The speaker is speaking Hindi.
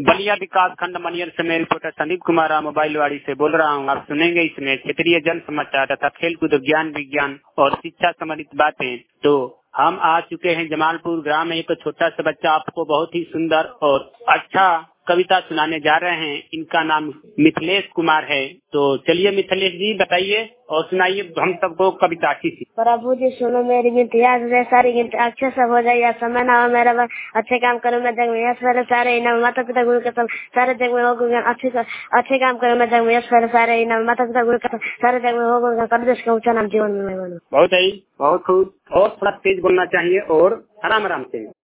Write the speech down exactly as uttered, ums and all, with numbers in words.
बलिया विकास खंड मनियर से मैं रिपोर्टर संदीप कुमार मोबाइलवाड़ी से बोल रहा हूँ। आप सुनेंगे इसमें क्षेत्रीय जन समाचार तथा खेलकूद, ज्ञान विज्ञान और शिक्षा संबंधित बातें। तो हम आ चुके हैं जमालपुर ग्राम में। एक छोटा सा बच्चा आपको बहुत ही सुंदर और अच्छा कविता सुनाने जा रहे हैं। इनका नाम मिथिलेश कुमार है। तो चलिए मिथिलेश जी बताइए और सुनाइए हम सबको कविता की। प्रभु जी सुनो मेरी गिनती, आज से सारी गिनती अच्छे सब हो जाए। समय ना हो मेरा बस, अच्छे काम करो मैं जग में यश फैले सारे इनाम, माता पिता गुरु के सब सारे जग में हो गुणगान। अच्छे अच्छे काम करो मैं जग में यश फैले सारे इनाम, माता पिता गुरु के सारे जग में हो गुणगान। कर देश का ऊंचा नाम जीवन में मैं बनूं। बहुत ही बहुत खूब। और थोड़ा तेज बोलना चाहिए और आराम आराम से।